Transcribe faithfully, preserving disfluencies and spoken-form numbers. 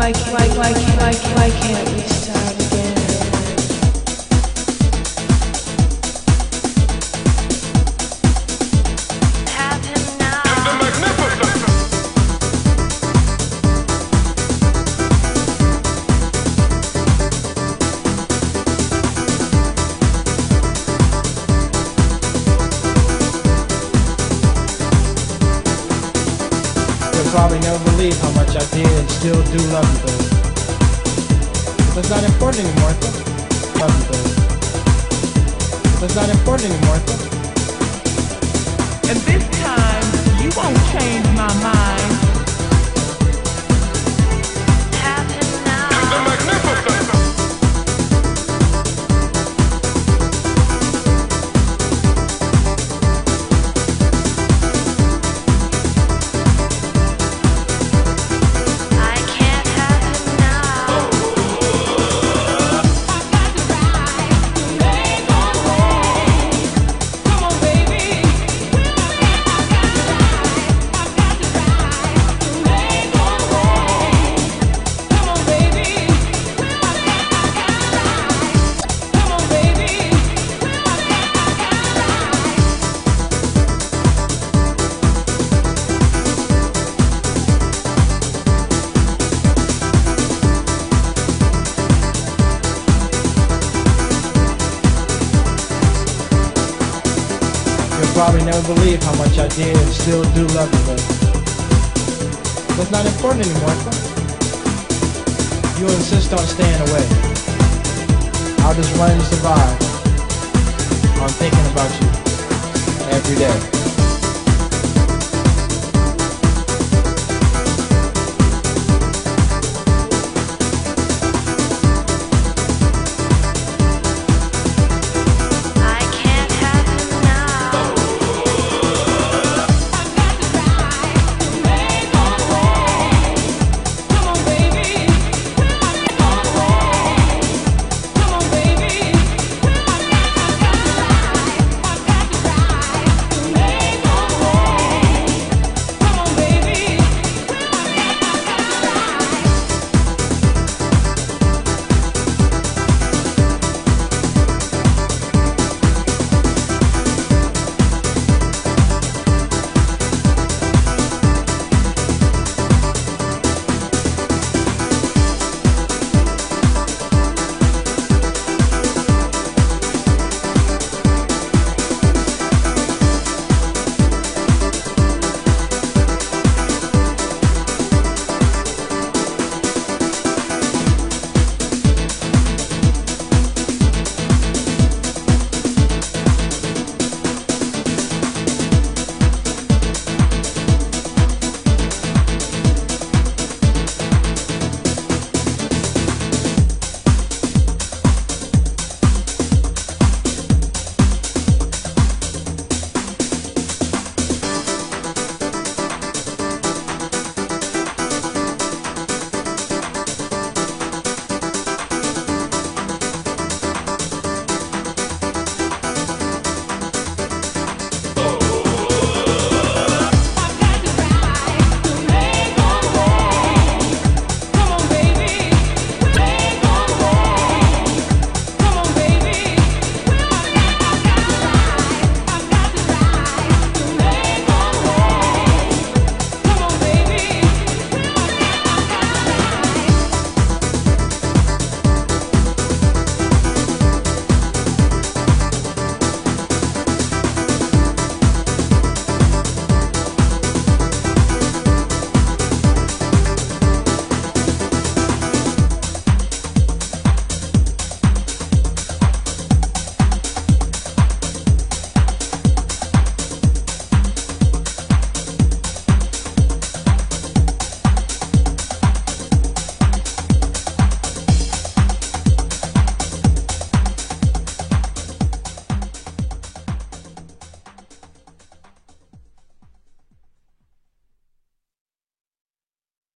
why, why, why, why, why can't we start again? Have him now. You'll probably never believe how much I did and still do love you, baby. That's not important anymore, Martha. Love you, baby. That's not important anymore, Martha. And this time, you won't change my mind. Have him now. I can't have him now. Come on, baby. Come on, baby. Come on, baby. You'll probably never believe how much I did and still do love you, baby. That's not important anymore, Martha. You insist on staying away. I'll just run and survive. I'm thinking about you every day.